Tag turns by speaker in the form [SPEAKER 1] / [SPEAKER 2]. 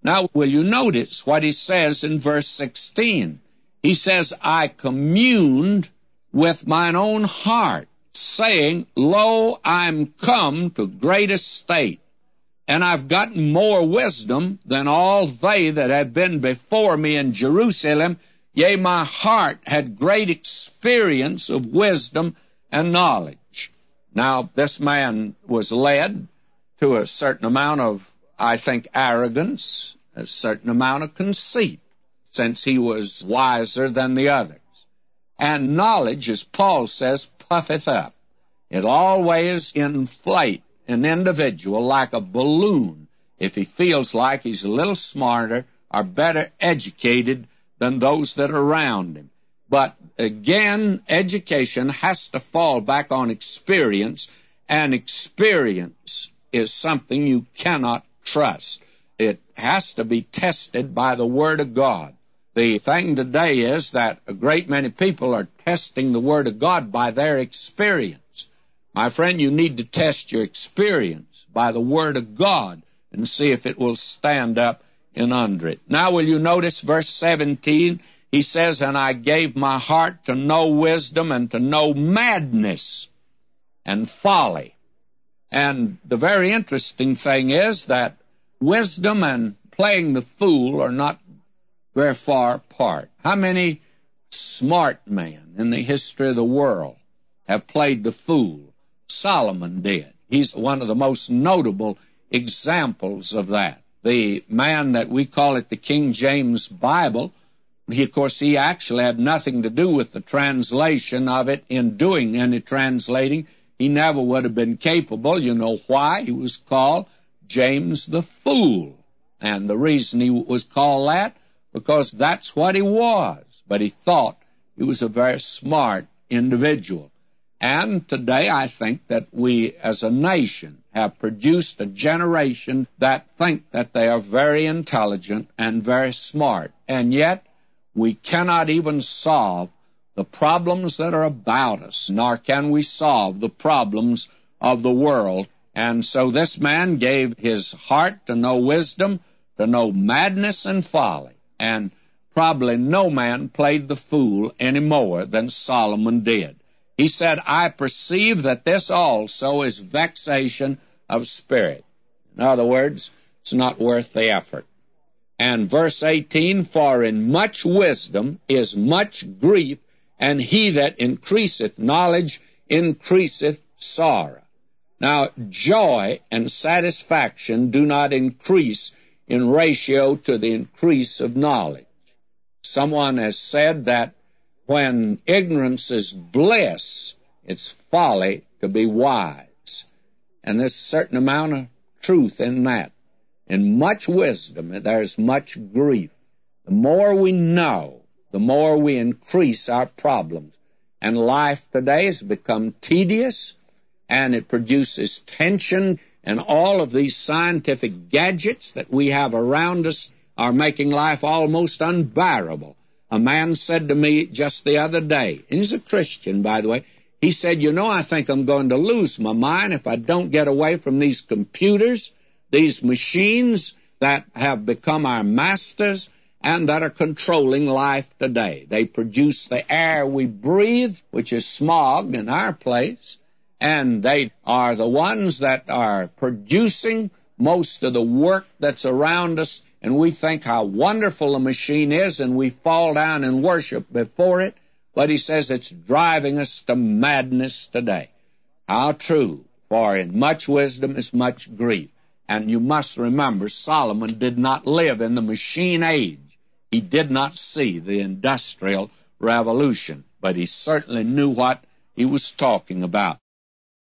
[SPEAKER 1] Now, will you notice what he says in verse 16? He says, I communed with mine own heart, saying, Lo, I'm come to great estate, and I've gotten more wisdom than all they that have been before me in Jerusalem. Yea, my heart had great experience of wisdom and knowledge. Now, this man was led to a certain amount of, I think, arrogance, a certain amount of conceit, since he was wiser than the others. And knowledge, as Paul says, puffeth up. It always inflates an individual like a balloon if he feels like he's a little smarter or better educated than those that are around him. But again, education has to fall back on experience, and experience is something you cannot trust. It has to be tested by the Word of God. The thing today is that a great many people are testing the Word of God by their experience. My friend, you need to test your experience by the Word of God and see if it will stand up in under it. Now, will you notice verse 17? He says, And I gave my heart to know wisdom and to know madness and folly. And the very interesting thing is that wisdom and playing the fool are not very far apart. How many smart men in the history of the world have played the fool? Solomon did. He's one of the most notable examples of that. The man that we call it the King James Bible, of course, he actually had nothing to do with the translation of it in doing any translating. He never would have been capable. You know why? He was called James the Fool. And the reason he was called that, because that's what he was. But he thought he was a very smart individual. And today I think that we as a nation have produced a generation that think that they are very intelligent and very smart. And yet we cannot even solve the problems that are about us, nor can we solve the problems of the world. And so this man gave his heart to know wisdom, to know madness and folly. And probably no man played the fool any more than Solomon did. He said, I perceive that this also is vexation of spirit. In other words, it's not worth the effort. And verse 18, For in much wisdom is much grief, and he that increaseth knowledge increaseth sorrow. Now, joy and satisfaction do not increase in ratio to the increase of knowledge. Someone has said that when ignorance is bliss, it's folly to be wise. And there's a certain amount of truth in that. In much wisdom, there's much grief. The more we know, the more we increase our problems. And life today has become tedious, and it produces tension, and all of these scientific gadgets that we have around us are making life almost unbearable. A man said to me just the other day, and he's a Christian, by the way, he said, You know, I think I'm going to lose my mind if I don't get away from these computers, these machines that have become our masters and that are controlling life today. They produce the air we breathe, which is smog in our place, and they are the ones that are producing most of the work that's around us, and we think how wonderful a machine is, and we fall down and worship before it, but he says it's driving us to madness today. How true, for in much wisdom is much grief. And you must remember, Solomon did not live in the machine age. He did not see the Industrial Revolution, but he certainly knew what he was talking about.